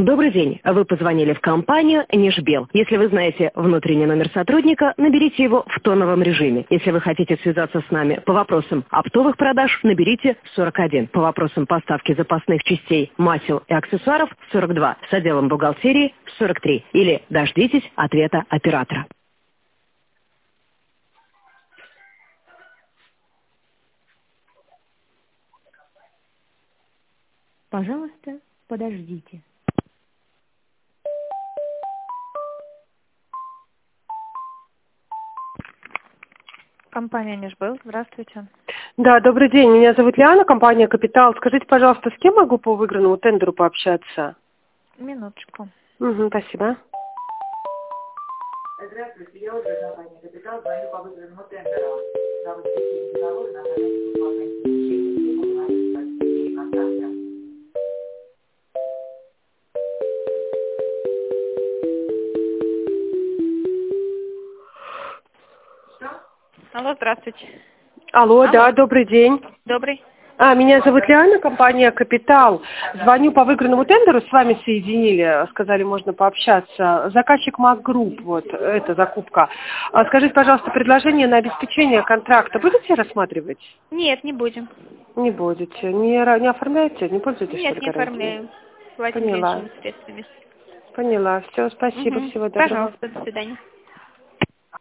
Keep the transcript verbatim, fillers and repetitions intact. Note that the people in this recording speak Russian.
Добрый день. Вы позвонили в компанию «Нижбел». Если вы знаете внутренний номер сотрудника, наберите его в тоновом режиме. Если вы хотите связаться с нами по вопросам оптовых продаж, наберите сорок один. По вопросам поставки запасных частей, масел и аксессуаров сорок два. С отделом бухгалтерии сорок три. Или дождитесь ответа оператора. Пожалуйста, подождите. Компания «Нижбел». Здравствуйте. Да, добрый день. Меня зовут Лиана, компания «Капитал». Скажите, пожалуйста, с кем могу по выигранному тендеру пообщаться? Минуточку. Угу, спасибо. Здравствуйте, я уже компания «Капитал», звоню по выигранному тендеру. За возбуждение договора на оформление бесплатной течения. Не буду говорить, как и контакты. Алло, здравствуйте. Алло, Алло. да, добрый день. Добрый. А, меня зовут Лиана, компания «Капитал». Звоню по выигранному тендеру, с вами соединили, сказали, можно пообщаться. Заказчик МАК Групп, вот, это закупка. А, скажите, пожалуйста, предложение на обеспечение контракта будете рассматривать? Нет, не будем. Не будете. Не, ра- не оформляете? Не пользуетесь? Нет, что ли, не гарантией? оформляем. Платим Поняла. денежными средствами. Поняла. Все, спасибо, Мгм. всего доброго. Пожалуйста, до свидания.